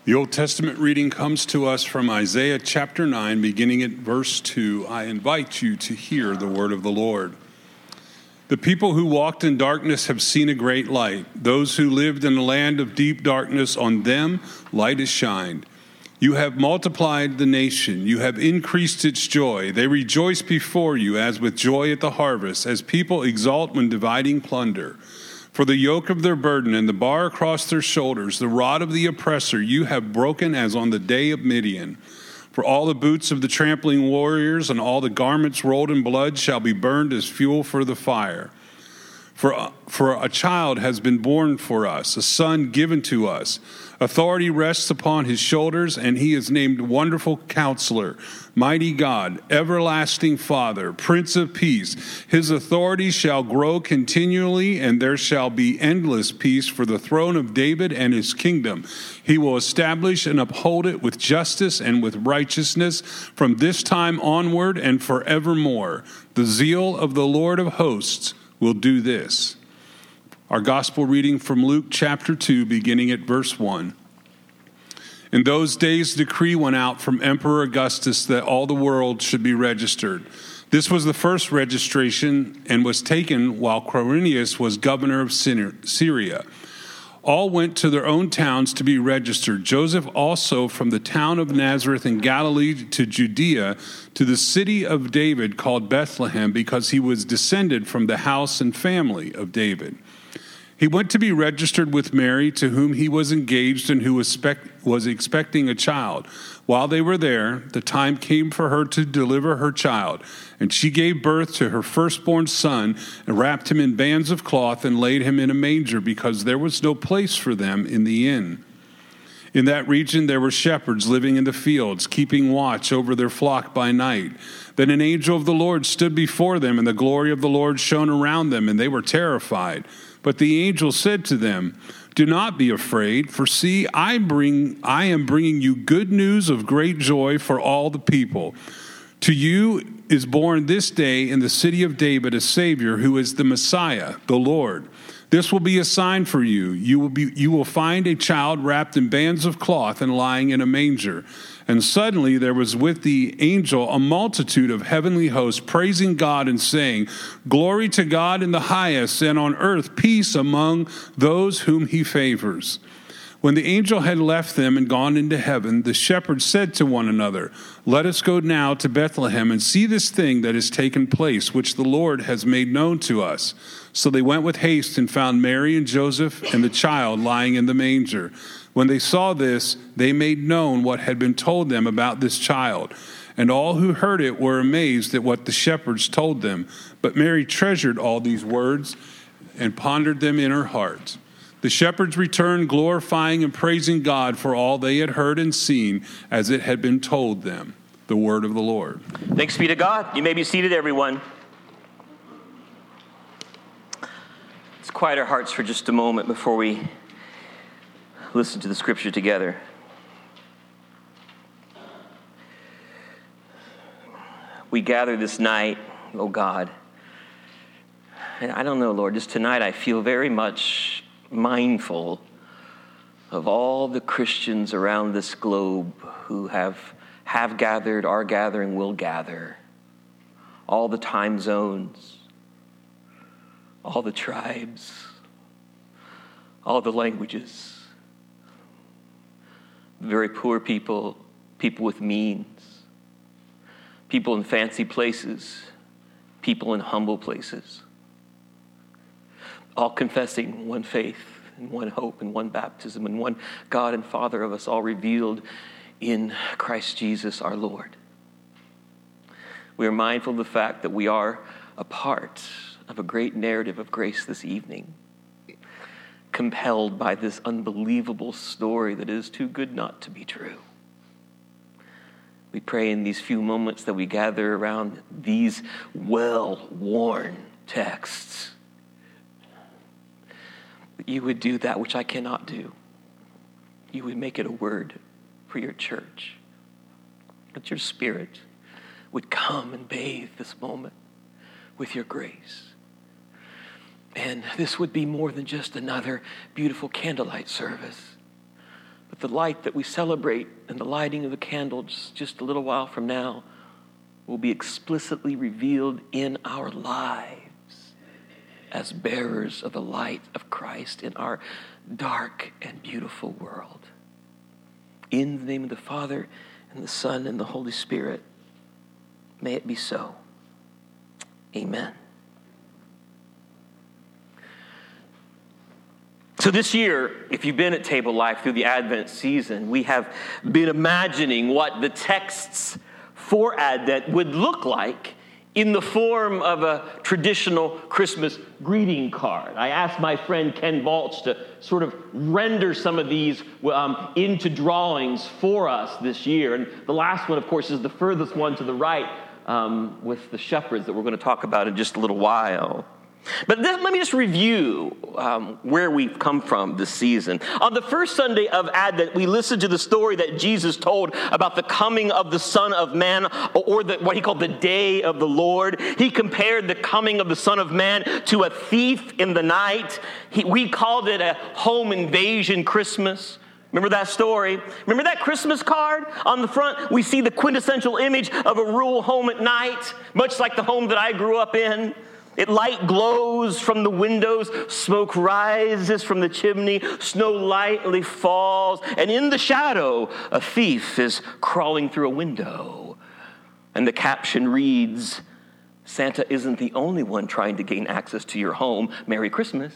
The Old Testament reading comes to us from Isaiah chapter 9, beginning at verse 2. I invite you to hear the word of the Lord. The people who walked in darkness have seen a great light. Those who lived in a land of deep darkness, on them light has shined. You have multiplied the nation. You have increased its joy. They rejoice before you as with joy at the harvest, as people exult when dividing plunder. For the yoke of their burden and the bar across their shoulders, the rod of the oppressor, you have broken as on the day of Midian. For all the boots of the trampling warriors and all the garments rolled in blood shall be burned as fuel for the fire. For a child has been born for us, a son given to us. Authority rests upon his shoulders, and he is named Wonderful Counselor, Mighty God, Everlasting Father, Prince of Peace. His authority shall grow continually, and there shall be endless peace for the throne of David and his kingdom. He will establish and uphold it with justice and with righteousness from this time onward and forevermore. The zeal of the Lord of hosts will do this. Our gospel reading from Luke chapter 2, beginning at verse 1. In those days, a decree went out from Emperor Augustus that all the world should be registered. This was the first registration and was taken while Quirinius was governor of Syria. All went to their own towns to be registered. Joseph also from the town of Nazareth in Galilee to Judea, to the city of David called Bethlehem, because he was descended from the house and family of David. He went to be registered with Mary, to whom he was engaged and who was expecting a child. While they were there, the time came for her to deliver her child. And she gave birth to her firstborn son, and wrapped him in bands of cloth, and laid him in a manger, because there was no place for them in the inn. In that region there were shepherds living in the fields, keeping watch over their flock by night. Then an angel of the Lord stood before them, and the glory of the Lord shone around them, and they were terrified. But the angel said to them, "Do not be afraid, for see, I am bringing you good news of great joy for all the people. To you is born this day in the city of David a Savior, who is the Messiah, the Lord. This will be a sign for you. You will find a child wrapped in bands of cloth and lying in a manger." And suddenly there was with the angel a multitude of heavenly hosts, praising God and saying, "Glory to God in the highest, and on earth peace among those whom he favors." When the angel had left them and gone into heaven, the shepherds said to one another, "Let us go now to Bethlehem and see this thing that has taken place, which the Lord has made known to us." So they went with haste and found Mary and Joseph and the child lying in the manger. When they saw this, they made known what had been told them about this child. And all who heard it were amazed at what the shepherds told them. But Mary treasured all these words and pondered them in her heart. The shepherds returned, glorifying and praising God for all they had heard and seen as it had been told them. The word of the Lord. Thanks be to God. You may be seated, everyone. Let's quiet our hearts for just a moment before we listen to the scripture together. We gather this night, oh God. And I don't know, Lord, just tonight I feel very much mindful of all the Christians around this globe who have gathered, are gathering, will gather. All the time zones, all the tribes, all the languages. Very poor people, people with means, people in fancy places, people in humble places, all confessing one faith and one hope and one baptism and one God and Father of us all revealed in Christ Jesus our Lord. We are mindful of the fact that we are a part of a great narrative of grace this evening, compelled by this unbelievable story that is too good not to be true. We pray in these few moments that we gather around these well-worn texts that you would do that which I cannot do. You would make it a word for your church. That your Spirit would come and bathe this moment with your grace. And this would be more than just another beautiful candlelight service, But the light that we celebrate and the lighting of the candles just a little while from now will be explicitly revealed in our lives as bearers of the light of Christ in our dark and beautiful world. In the name of the Father, and the Son, and the Holy Spirit, may it be so. Amen. So this year, if you've been at Table Life through the Advent season, we have been imagining what the texts for Advent would look like in the form of a traditional Christmas greeting card. I asked my friend Ken Balch to sort of render some of these into drawings for us this year. And the last one, of course, is the furthest one to the right with the shepherds that we're going to talk about in just a little while. But let me just review where we've come from this season. On the first Sunday of Advent, we listened to the story that Jesus told about the coming of the Son of Man, or what he called the day of the Lord. He compared the coming of the Son of Man to a thief in the night. We called it a home invasion Christmas. Remember that story? Remember that Christmas card? On the front, we see the quintessential image of a rural home at night, much like the home that I grew up in. Light glows from the windows, smoke rises from the chimney, snow lightly falls, and in the shadow, a thief is crawling through a window. And the caption reads, "Santa isn't the only one trying to gain access to your home. Merry Christmas."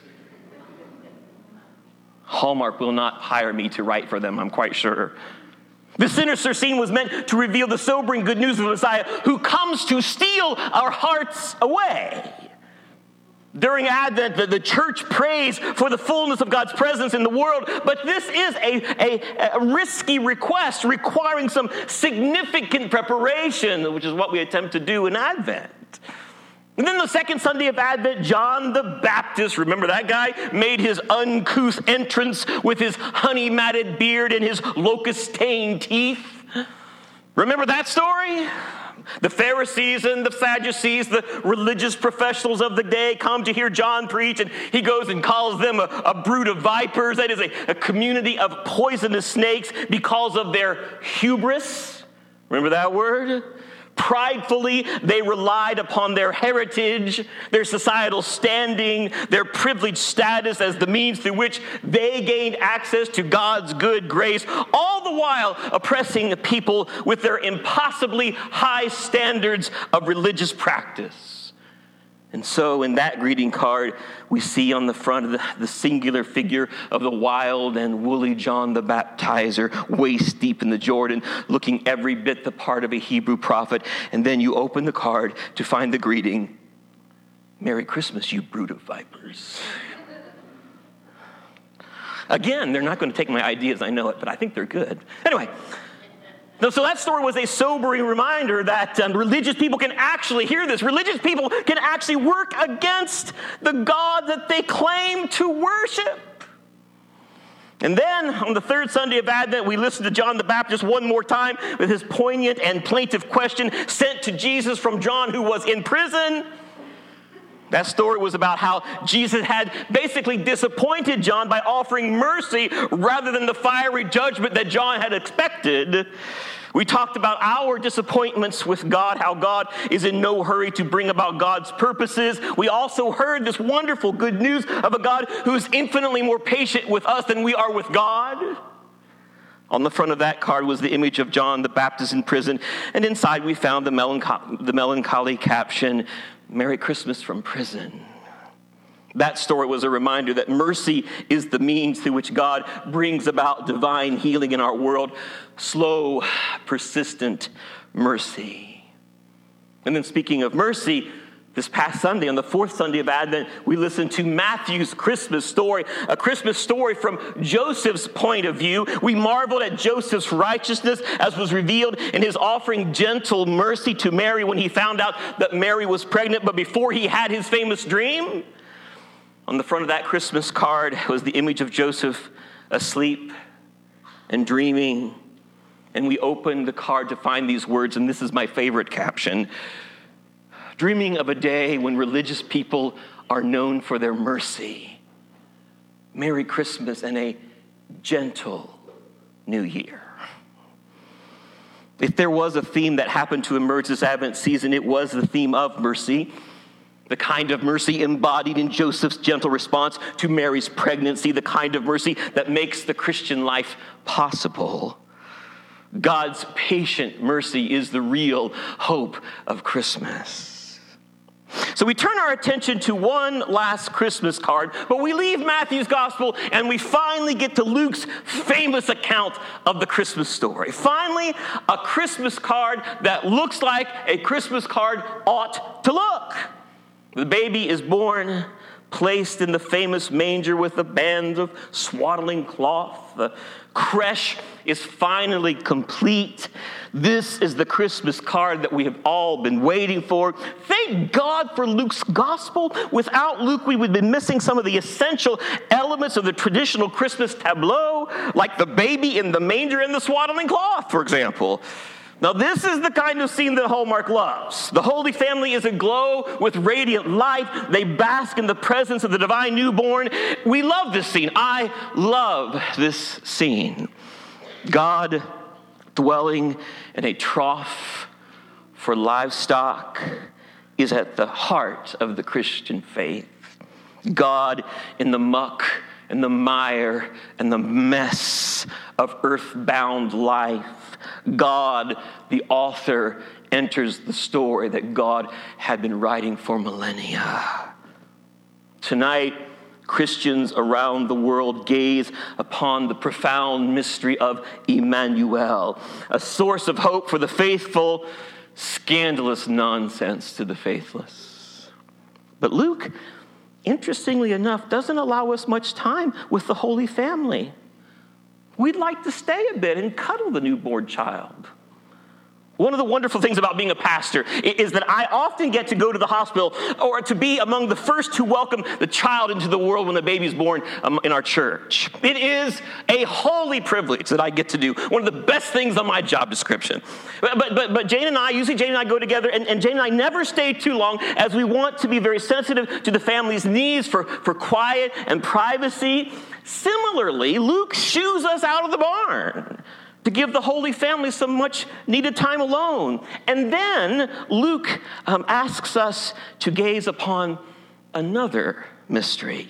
Hallmark will not hire me to write for them, I'm quite sure. The sinister scene was meant to reveal the sobering good news of the Messiah who comes to steal our hearts away. During Advent, the church prays for the fullness of God's presence in the world, but this is a risky request requiring some significant preparation, which is what we attempt to do in Advent. And then the second Sunday of Advent, John the Baptist, remember that guy, made his uncouth entrance with his honey-matted beard and his locust-stained teeth. Remember that story? The Pharisees and the Sadducees, the religious professionals of the day, come to hear John preach, and he goes and calls them a brood of vipers. That is a community of poisonous snakes because of their hubris. Remember that word? Pridefully, they relied upon their heritage, their societal standing, their privileged status as the means through which they gained access to God's good grace, all the while oppressing people with their impossibly high standards of religious practice. And so in that greeting card, we see on the front of the singular figure of the wild and woolly John the Baptizer, waist deep in the Jordan, looking every bit the part of a Hebrew prophet. And then you open the card to find the greeting, "Merry Christmas, you brood of vipers." Again, they're not going to take my ideas, I know it, but I think they're good. Anyway. So that story was a sobering reminder that religious people can actually, hear this, religious people can actually work against the God that they claim to worship. And then on the third Sunday of Advent, we listen to John the Baptist one more time with his poignant and plaintive question sent to Jesus from John, who was in prison. That story was about how Jesus had basically disappointed John by offering mercy rather than the fiery judgment that John had expected. We talked about our disappointments with God, how God is in no hurry to bring about God's purposes. We also heard this wonderful good news of a God who is infinitely more patient with us than we are with God. On the front of that card was the image of John the Baptist in prison, and inside we found the melancholy caption, "Merry Christmas from prison." That story was a reminder that mercy is the means through which God brings about divine healing in our world. Slow, persistent mercy. And then speaking of mercy, this past Sunday, on the fourth Sunday of Advent, we listened to Matthew's Christmas story, a Christmas story from Joseph's point of view. We marveled at Joseph's righteousness as was revealed in his offering gentle mercy to Mary when he found out that Mary was pregnant, but before he had his famous dream. On the front of that Christmas card was the image of Joseph asleep and dreaming. And we opened the card to find these words, and this is my favorite caption. "Dreaming of a day when religious people are known for their mercy. Merry Christmas and a gentle new year. If there was a theme that happened to emerge this Advent season, it was the theme of mercy, the kind of mercy embodied in Joseph's gentle response to Mary's pregnancy, the kind of mercy that makes the Christian life possible. God's patient mercy is the real hope of Christmas. So we turn our attention to one last Christmas card, but we leave Matthew's gospel and we finally get to Luke's famous account of the Christmas story. Finally, a Christmas card that looks like a Christmas card ought to look. The baby is born, placed in the famous manger with the bands of swaddling cloth. The creche is finally complete. This is the Christmas card that we have all been waiting for. Thank God for Luke's gospel. Without Luke, we would be missing some of the essential elements of the traditional Christmas tableau, like the baby in the manger and the swaddling cloth, for example. Now, this is the kind of scene that Hallmark loves. The Holy Family is aglow with radiant light. They bask in the presence of the divine newborn. We love this scene. I love this scene. God dwelling in a trough for livestock is at the heart of the Christian faith. God in the muck and the mire and the mess of earthbound life. God, the author, enters the story that God had been writing for millennia. Tonight, Christians around the world gaze upon the profound mystery of Emmanuel, a source of hope for the faithful, scandalous nonsense to the faithless. But Luke, interestingly enough, doesn't allow us much time with the Holy Family. We'd like to stay a bit and cuddle the newborn child. One of the wonderful things about being a pastor is that I often get to go to the hospital or to be among the first to welcome the child into the world when the baby's born in our church. It is a holy privilege that I get to do. One of the best things on my job description. But Jane and I go together, and Jane and I never stay too long as we want to be very sensitive to the family's needs for quiet and privacy. Similarly, Luke shoos us out of the barn to give the Holy Family some much needed time alone. And then Luke asks us to gaze upon another mystery.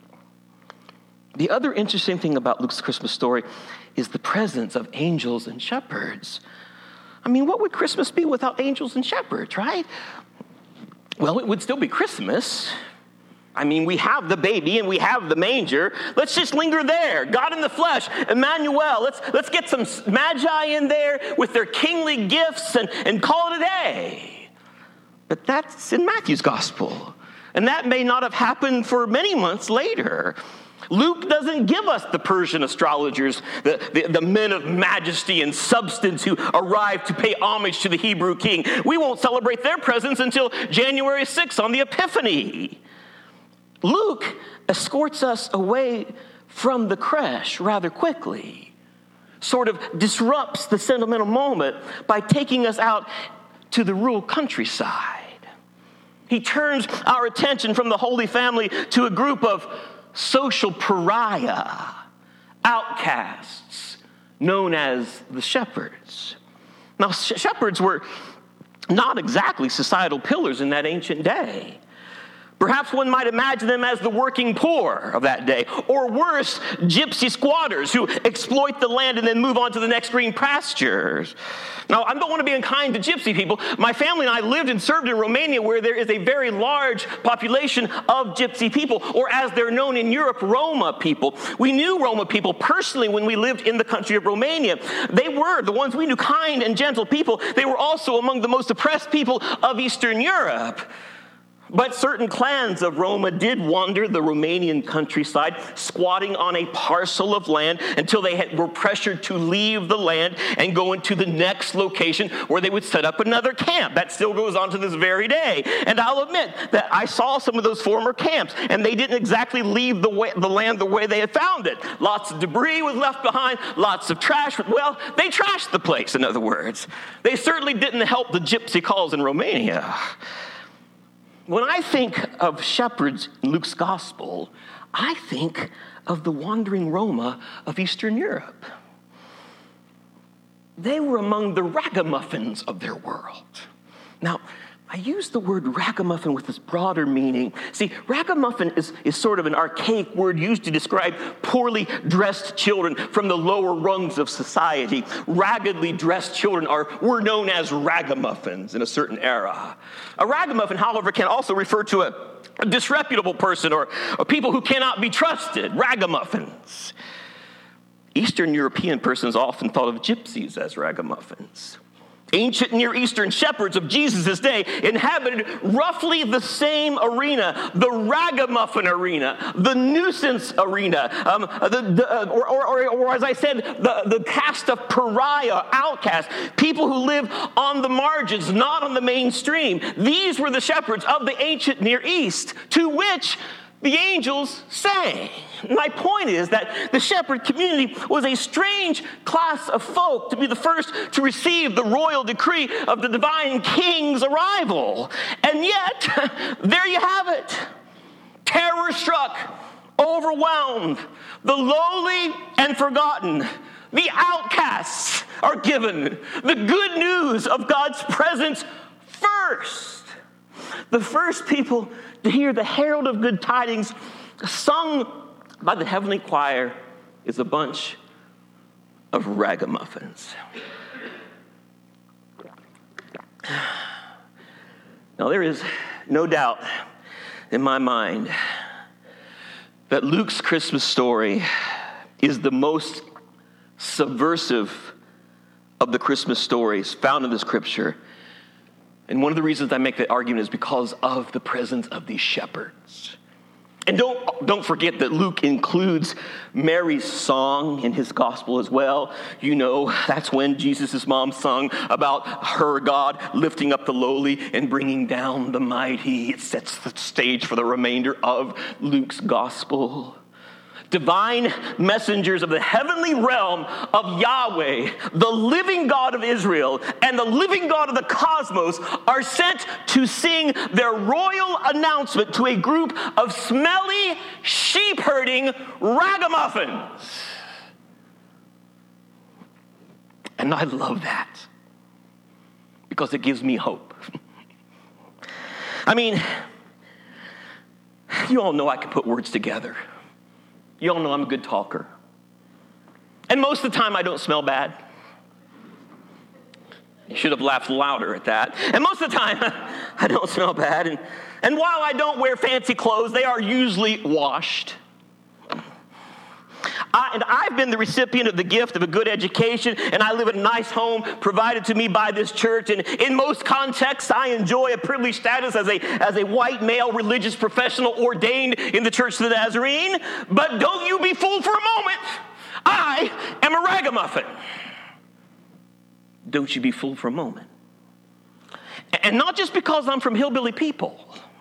The other interesting thing about Luke's Christmas story is the presence of angels and shepherds. I mean, what would Christmas be without angels and shepherds, right? Well, it would still be Christmas. I mean, we have the baby and we have the manger. Let's just linger there. God in the flesh, Emmanuel. Let's get some magi in there with their kingly gifts and call it a day. But that's in Matthew's gospel. And that may not have happened for many months later. Luke doesn't give us the Persian astrologers, the men of majesty and substance who arrived to pay homage to the Hebrew king. We won't celebrate their presence until January 6th on the Epiphany. Luke escorts us away from the creche rather quickly, sort of disrupts the sentimental moment by taking us out to the rural countryside. He turns our attention from the Holy Family to a group of social pariah, outcasts, known as the shepherds. Now, shepherds were not exactly societal pillars in that ancient day. Perhaps one might imagine them as the working poor of that day, or worse, gypsy squatters who exploit the land and then move on to the next green pastures. Now, I don't want to be unkind to gypsy people. My family and I lived and served in Romania, where there is a very large population of gypsy people, or as they're known in Europe, Roma people. We knew Roma people personally when we lived in the country of Romania. They were the ones we knew, kind and gentle people. They were also among the most oppressed people of Eastern Europe. But certain clans of Roma did wander the Romanian countryside, squatting on a parcel of land until they were pressured to leave the land and go into the next location where they would set up another camp. That still goes on to this very day. And I'll admit that I saw some of those former camps, and they didn't exactly leave the land the way they had found it. Lots of debris was left behind, lots of trash. Well, they trashed the place, in other words. They certainly didn't help the gypsy cause in Romania. When I think of shepherds in Luke's gospel, I think of the wandering Roma of Eastern Europe. they were among the ragamuffins of their world. Now, I use the word ragamuffin with this broader meaning. See, ragamuffin is sort of an archaic word used to describe poorly dressed children from the lower rungs of society. Raggedly dressed children were known as ragamuffins in a certain era. A ragamuffin, however, can also refer to a disreputable person or people who cannot be trusted, ragamuffins. Eastern European persons often thought of gypsies as ragamuffins. Ancient Near Eastern shepherds of Jesus' day inhabited roughly the same arena, the ragamuffin arena, the nuisance arena, or as I said, the caste of pariah, outcasts, people who live on the margins, not on the mainstream. These were the shepherds of the ancient Near East, to which the angels sang. My point is that the shepherd community was a strange class of folk to be the first to receive the royal decree of the divine king's arrival. And yet, there you have it. Terror struck, overwhelmed, the lowly and forgotten, the outcasts are given the good news of God's presence first. The first people to hear the herald of good tidings sung by the heavenly choir is a bunch of ragamuffins. Now, there is no doubt in my mind that Luke's Christmas story is the most subversive of the Christmas stories found in the Scripture. And one of the reasons I make that argument is because of the presence of these shepherds. And don't forget that Luke includes Mary's song in his gospel as well. You know, that's when Jesus' mom sung about her God lifting up the lowly and bringing down the mighty. It sets the stage for the remainder of Luke's gospel. Divine messengers of the heavenly realm of Yahweh, the living God of Israel and the living God of the cosmos, are sent to sing their royal announcement to a group of smelly, sheep-herding ragamuffins. And I love that because it gives me hope. I mean, you all know I can put words together. You all know I'm a good talker. And most of the time I don't smell bad. You should have laughed louder at that. And most of the time I don't smell bad. And while I don't wear fancy clothes, they are usually washed. And I've been the recipient of the gift of a good education, and I live in a nice home provided to me by this church. And in most contexts, I enjoy a privileged status as a white male religious professional ordained in the Church of the Nazarene. But don't you be fooled for a moment. I am a ragamuffin. Don't you be fooled for a moment. And not just because I'm from hillbilly people.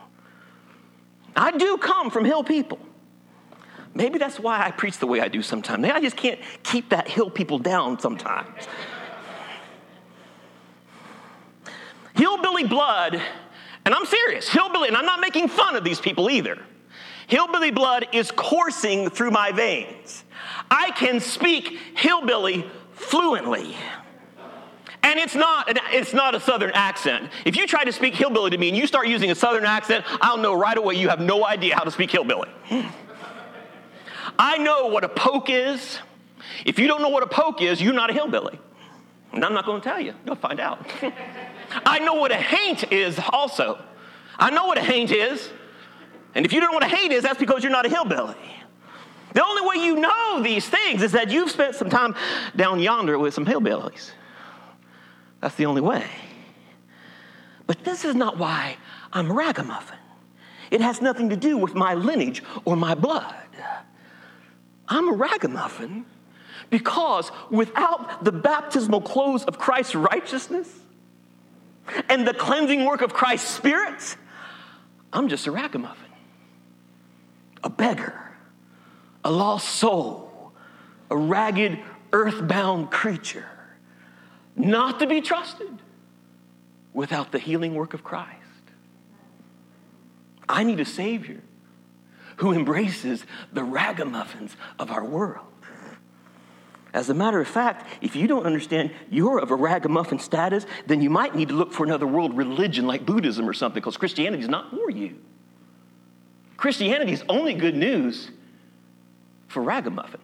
I do come from hill people. Maybe that's why I preach the way I do sometimes. Maybe I just can't keep that hill people down sometimes. Hillbilly blood, and I'm serious, hillbilly, and I'm not making fun of these people either. Hillbilly blood is coursing through my veins. I can speak hillbilly fluently. And it's not a southern accent. If you try to speak hillbilly to me and you start using a southern accent, I'll know right away you have no idea how to speak hillbilly. I know what a poke is. If you don't know what a poke is, you're not a hillbilly. And I'm not going to tell you. You'll find out. I know what a haint is also. I know what a haint is. And if you don't know what a haint is, that's because you're not a hillbilly. The only way you know these things is that you've spent some time down yonder with some hillbillies. That's the only way. But this is not why I'm a ragamuffin. It has nothing to do with my lineage or my blood. I'm a ragamuffin because without the baptismal clothes of Christ's righteousness and the cleansing work of Christ's Spirit, I'm just a ragamuffin, a beggar, a lost soul, a ragged, earthbound creature, not to be trusted without the healing work of Christ. I need a Savior who embraces the ragamuffins of our world. As a matter of fact, if you don't understand you're of a ragamuffin status, then you might need to look for another world religion like Buddhism or something, because Christianity is not for you. Christianity is only good news for ragamuffins.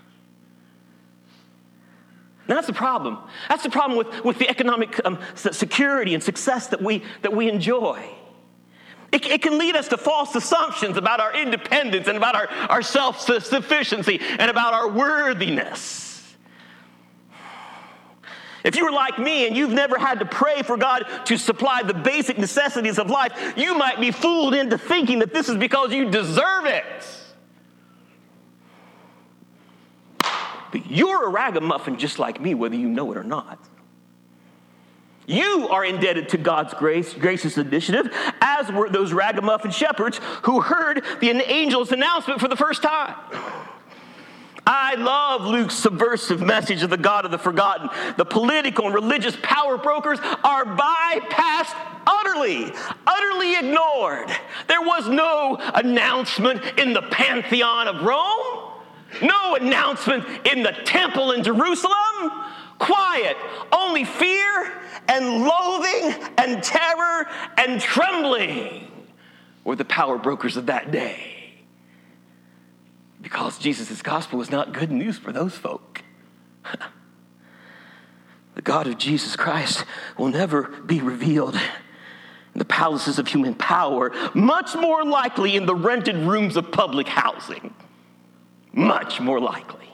And that's the problem. That's the problem with the economic security and success that we enjoy. It can lead us to false assumptions about our independence and about our self-sufficiency and about our worthiness. If you were like me and you've never had to pray for God to supply the basic necessities of life, you might be fooled into thinking that this is because you deserve it. But you're a ragamuffin just like me, whether you know it or not. You are indebted to God's gracious initiative, as were those ragamuffin shepherds who heard the angel's announcement for the first time. I love Luke's subversive message of the God of the forgotten. The political and religious power brokers are bypassed utterly ignored. There was no announcement in the Pantheon of Rome. No announcement in the temple in Jerusalem. Quiet. Only fear and loathing and terror and trembling were the power brokers of that day. Because Jesus' gospel was not good news for those folk. The God of Jesus Christ will never be revealed in the palaces of human power, much more likely in the rented rooms of public housing. Much more likely.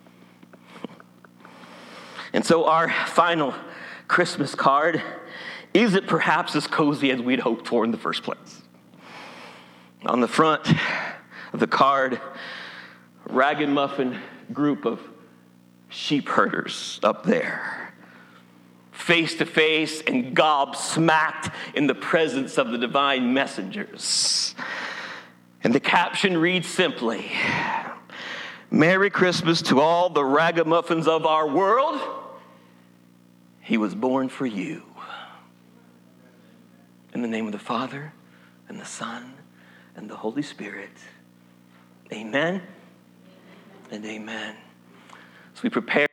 And so our final Christmas card isn't perhaps as cozy as we'd hoped for in the first place. On the front of the card, a ragamuffin group of sheep herders up there, face to face and gobsmacked in the presence of the divine messengers. And the caption reads simply, "Merry Christmas to all the ragamuffins of our world. He was born for you." In the name of the Father, and the Son, and the Holy Spirit. Amen and amen. So we prepare